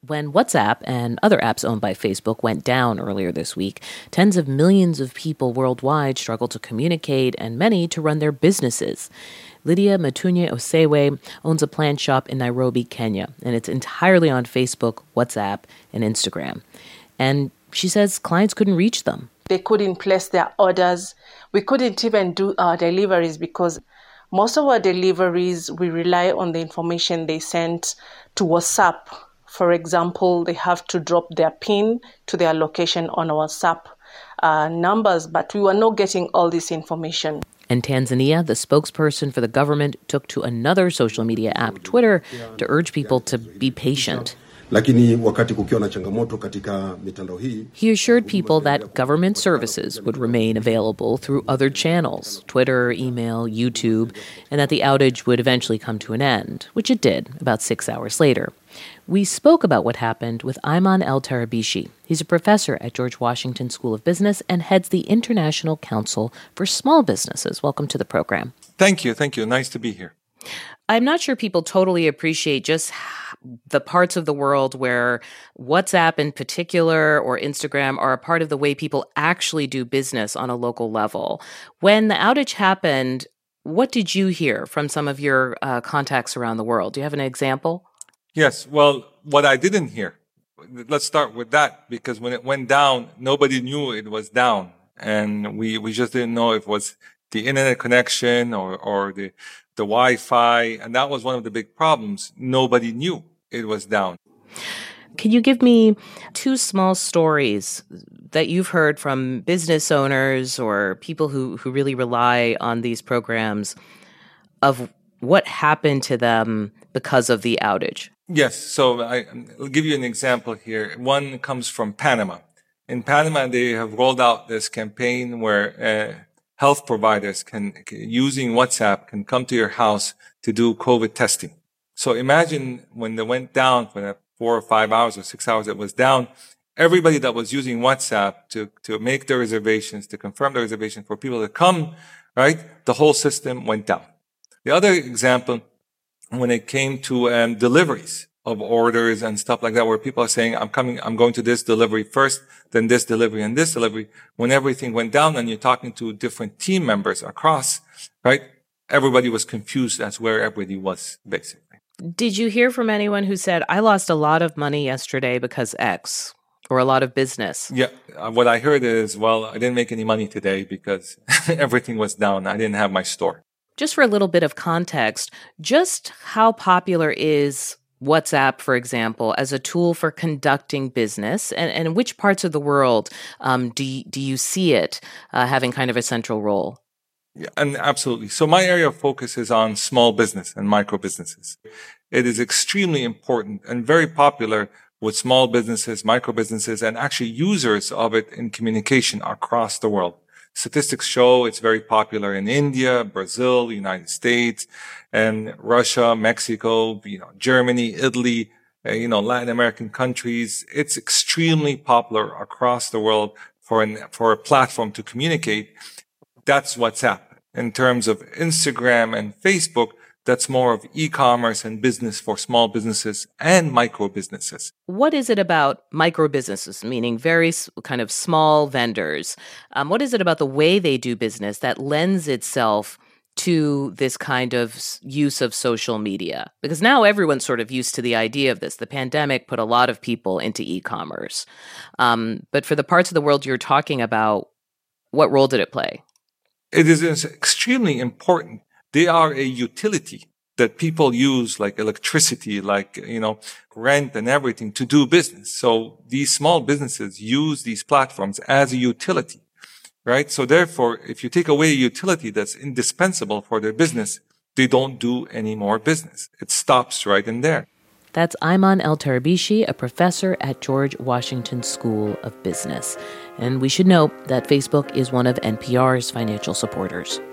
When WhatsApp and other apps owned by Facebook went down earlier this week, tens of millions of people worldwide struggled to communicate and many to run their businesses. Lydia Matunye Osewe owns a plant shop in Nairobi, Kenya, and it's entirely on Facebook, WhatsApp, and Instagram. And she says clients couldn't reach them. They couldn't place their orders. We couldn't even do our deliveries because most of our deliveries, we rely on the information they sent to WhatsApp. For example, they have to drop their PIN to their location on our WhatsApp numbers, but we were not getting all this information. In Tanzania, the spokesperson for the government took to another social media app, Twitter, to urge people to be patient. He assured people that government services would remain available through other channels, Twitter, email, YouTube, and that the outage would eventually come to an end, which it did about 6 hours later. We spoke about what happened with Ayman El-Tarabishi. He's a professor at George Washington School of Business and heads the International Council for Small Businesses. Welcome to the program. Thank you. Nice to be here. I'm not sure people totally appreciate just the parts of the world where WhatsApp in particular or Instagram are a part of the way people actually do business on a local level. When the outage happened, what did you hear from some of your contacts around the world? Do you have an example? Yes. Well, what I didn't hear, let's start with that, because when it went down, nobody knew it was down. And we just didn't know if it was the internet connection or the Wi-Fi. And that was one of the big problems. Nobody knew it was down. Can you give me two small stories that you've heard from business owners or people who really rely on these programs of what happened to them because of the outage? Yes. So I'll give you an example here. One comes from Panama. In Panama, they have rolled out this campaign where health providers using WhatsApp, can come to your house to do COVID testing. So imagine when they went down for that 4 or 5 hours or 6 hours it was down, everybody that was using WhatsApp to make their reservations, to confirm their reservation for people to come, right? The whole system went down. The other example, when it came to deliveries of orders and stuff like that, where people are saying, I'm going to this delivery first, then this delivery and this delivery. When everything went down and you're talking to different team members across, right? Everybody was confused as where everybody was, basically. Did you hear from anyone who said, I lost a lot of money yesterday because X, or a lot of business? Yeah. What I heard is, well, I didn't make any money today because everything was down. I didn't have my store. Just for a little bit of context, just how popular is WhatsApp, for example, as a tool for conducting business, and in which parts of the world do you see it having kind of a central role? Yeah, and absolutely. So my area of focus is on small business and micro businesses. It is extremely important and very popular with small businesses, micro businesses, and actually users of it in communication across the world. Statistics show it's very popular in India, Brazil, United States, and Russia, Mexico, Germany, Italy, Latin American countries. It's extremely popular across the world for a platform to communicate. That's WhatsApp. In terms of Instagram and Facebook, that's more of e-commerce and business for small businesses and micro businesses. What is it about micro businesses, meaning very kind of small vendors? What is it about the way they do business that lends itself to this kind of use of social media? Because now everyone's sort of used to the idea of this. The pandemic put a lot of people into e-commerce. But for the parts of the world you're talking about, what role did it play? It is extremely important. They are a utility that people use, like electricity, like, rent and everything to do business. So these small businesses use these platforms as a utility, right? So therefore, if you take away a utility that's indispensable for their business, they don't do any more business. It stops right in there. That's Ayman El-Tarabishi, a professor at George Washington School of Business. And we should note that Facebook is one of NPR's financial supporters.